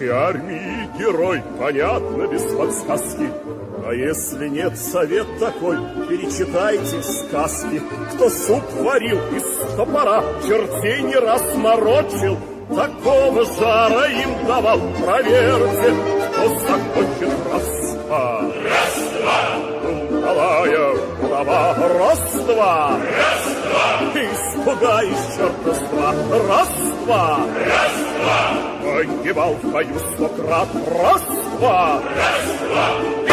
русской армии герой, понятно, без подсказки. А если нет, совет такой, перечитайте сказки. Кто суп варил из топора, чертей не раз морочил, такого жара им давал, проверьте, кто захочет раз-два. Раз-два. Давая права, раз-два. Раз-два. Испугаешь черта с два, раз-два. Раз-два. Погибал в бою 100 крат, раз-два. Раз-два.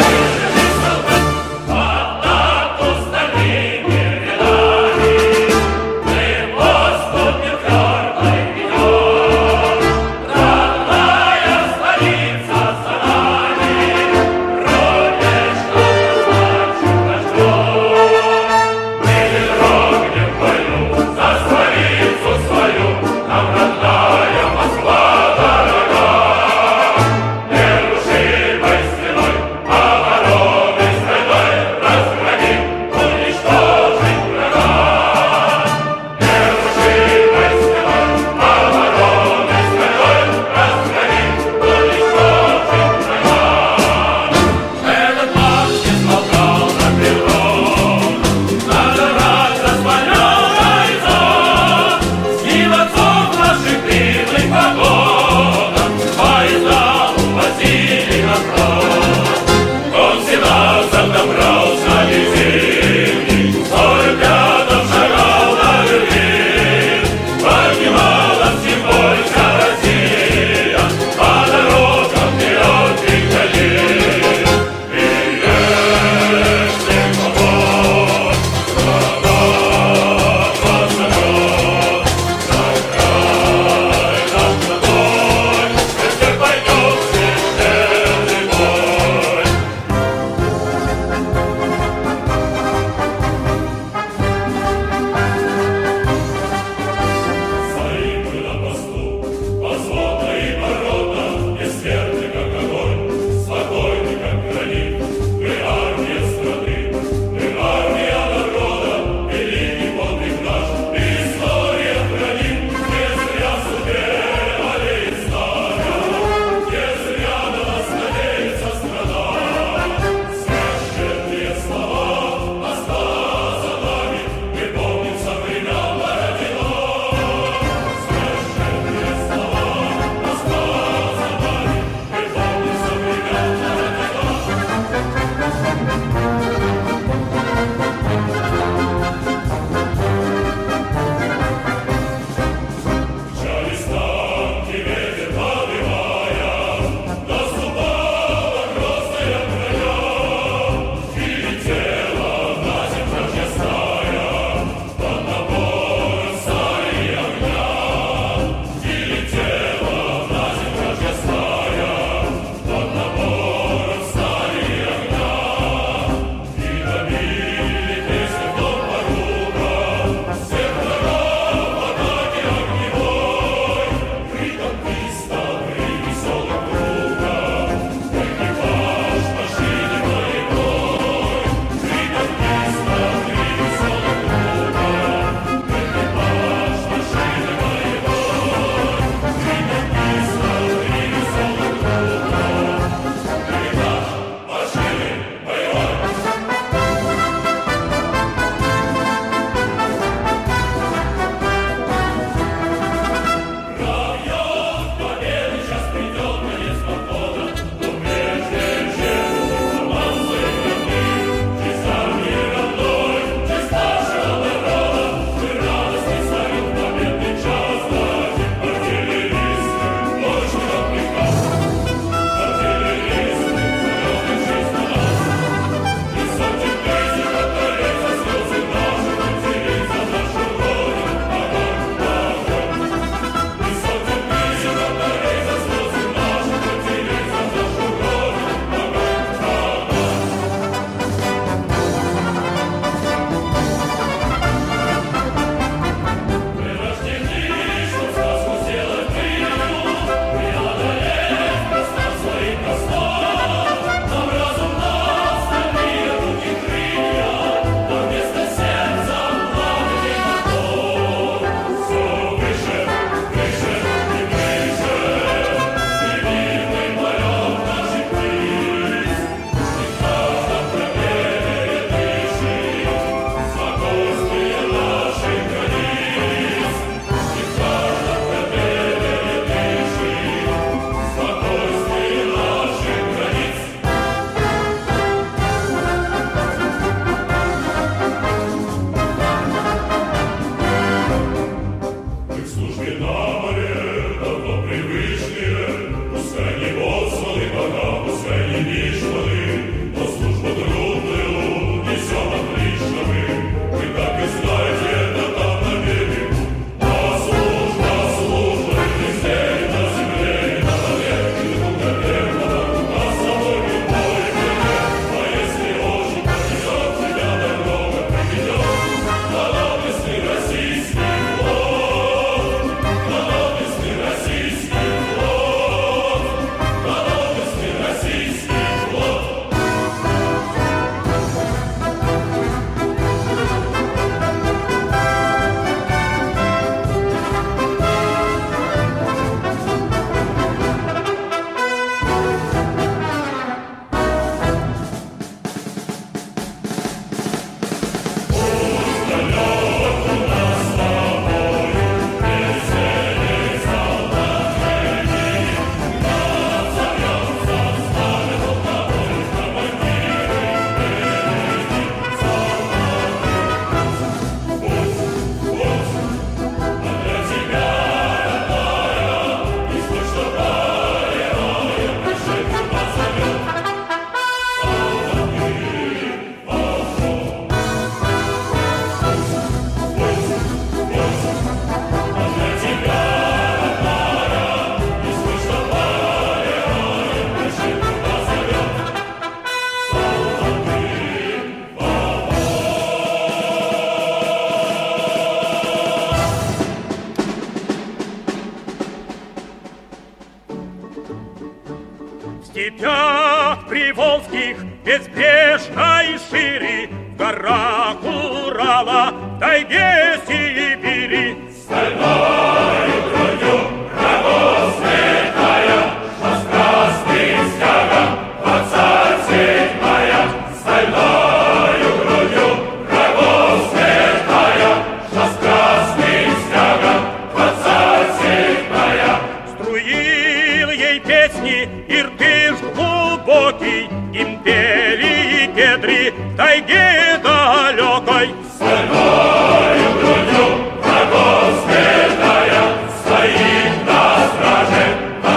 них безбрежно и шире, в горах Урала, в тайге Сибири. Стальною грудью врагов сметая, что с красным стягом 27-я. Стальною грудью врагов сметая, что с красным стягом 27-я. Струил ей песни Иртыш глубокий, империи кедри в тайге далекой. Стальною грудью врагов сметая, стоит на страже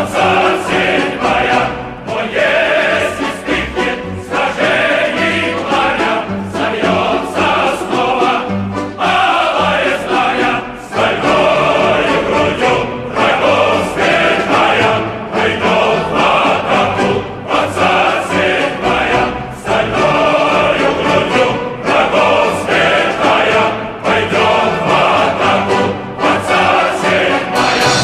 27-я. Но если вспыхнет сражений пламя, сольется снова алое знамя. Стальною грудью врагов сметая, пойдет в атаку 27-я. Стальною грудью врагов сметая, пойдет в атаку 27-я.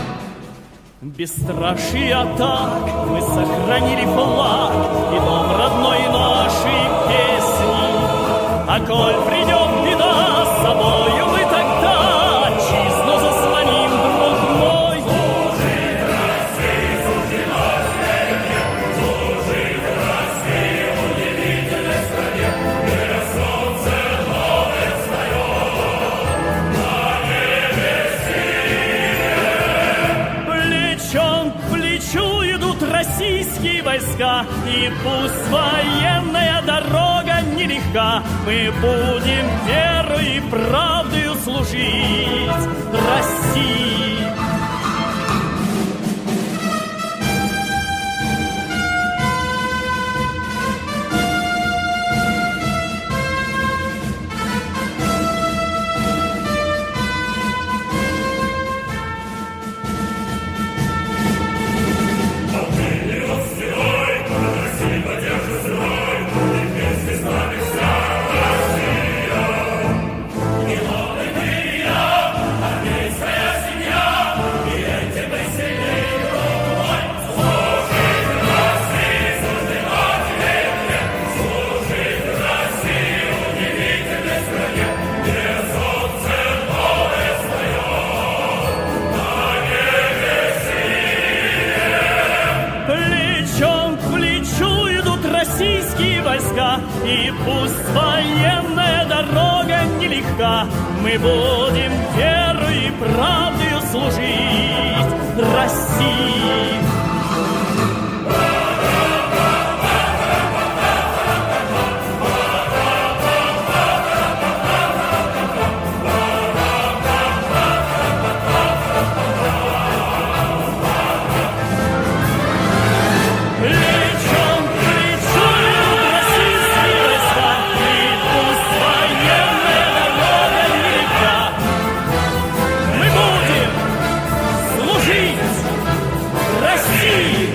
Бесстрашие атак мы сохранили флаг и дом родной нашей песни. А коль придет беда, с собою мы тогда отчизну заслоним, друг мой. Служить России суждено веке, служить России в удивительной стране, где солнце новое встает на небе синем. Плечом к плечу идут российские войска, и пусть военная дорога нелегка, мы будем верой и правдою служить России. Плечом к плечу идут российские войска, и пусть военная дорога нелегка, мы будем верой и правдою служить России. Плечом к плечу идут российские войска, и пусть военная дорога нелегка, мы будем служить России.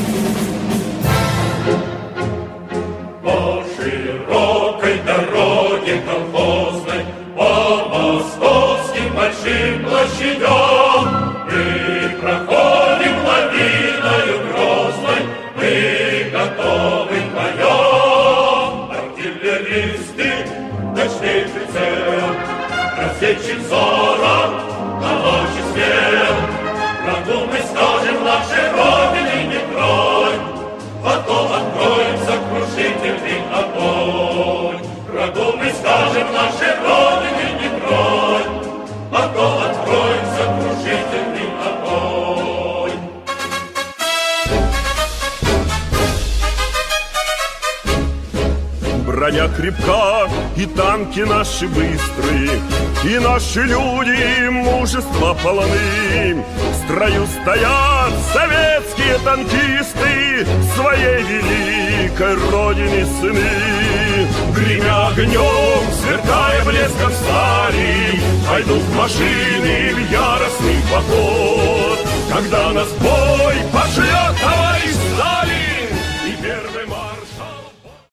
По широкой дороге колхозной, по московским большим площадям мы проходим лавиною грозной, мы готовы к боям. Артиллеристы, ночной прицел, рассечет взором на ночи свет. Врагу мы скажем, нашей Родины не тронь, потом откроем сокрушительный огонь. Врагу мы скажем, нашей Родины не тронь, потом откроем сокрушительный огонь. Броня крепка, и танки наши быстрые, и наши люди мужества полны. В строю стоят советские танкисты, своей великой родине сыны. Гремя огнем, сверкая блеском стали, пойдут машины в яростный поход. Когда нас бой пошлет